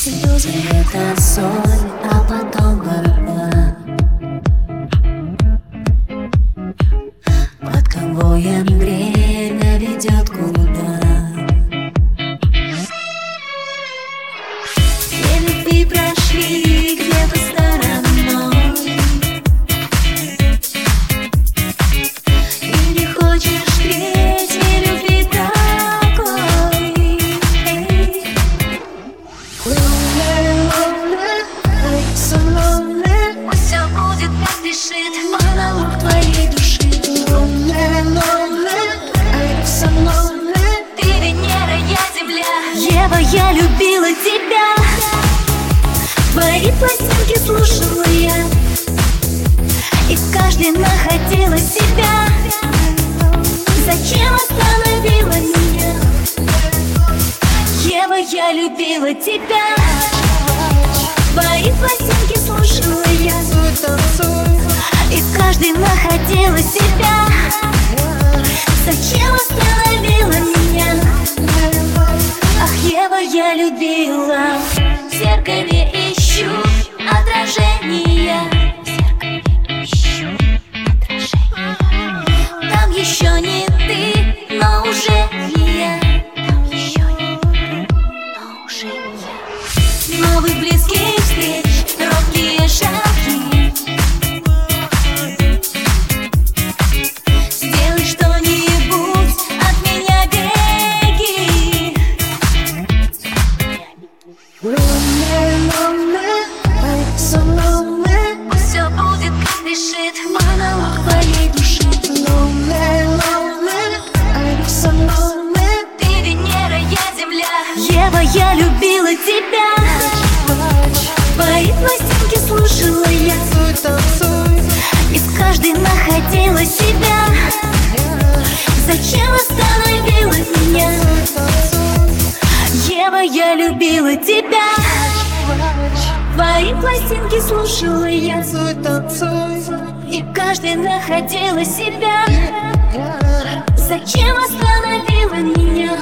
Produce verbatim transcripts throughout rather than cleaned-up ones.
Слезы — это соль, а потом вода. Под конвоем время ведет куда. Две любви прошли где-то стороной, и не хочешь третьей любви такой. Lonely, lonely, I'm so lonely. Пусть все будет, как решит монолог твоей души. Lonely, lonely, I'm so lonely. Ты Венера, я Земля. Ева, я любила тебя. Твои пластинки слушала я, и в каждой находила себя. Зачем остановила меня? Ева, я любила тебя. Твои пластинки слушала я, и в каждой находила себя. Зачем остановила меня? Ах, Ева, я любила. В зеркале ищу отражение. Там еще не ты, но уже не я. Новых близких встреч, робкие шаги. Сделай что-нибудь, от меня беги. Lonely, lonely, I'm so lonely. Пусть все будет, как решит монолог твоей души. Lonely, lonely, I'm so lonely. Ты Венера, я Земля. Ева, я любила тебя. Твои пластинки слушала я, и в каждой находила себя. Зачем остановила меня? Ева, я любила тебя. Твои пластинки слушала я, и в каждой находила себя. Зачем остановила меня?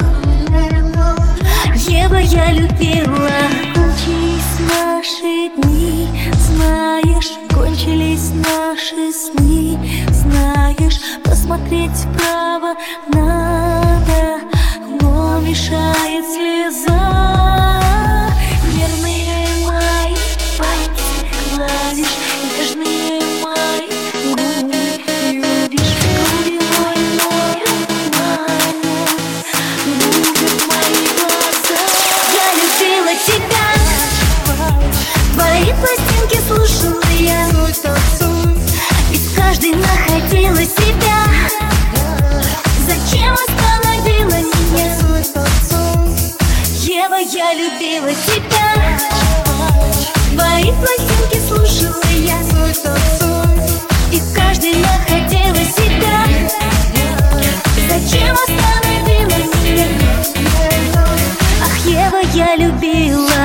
Ева, я любила. Кончились наши дни, знаешь, кончились наши сны. Знаешь, посмотреть вправо надо, но мешает слеза. Нервные мои пальцы гладишь, нежные мои губы любишь. Голубой мой обманет, любят мои глаза. Я любила тебя. Твои пластинки слушала я, и в каждой находила себя. Зачем остановила меня? Ева, я любила тебя. Твои пластинки слушала я, и в каждой находила себя. Зачем остановила меня? Ах, Ева, я любила.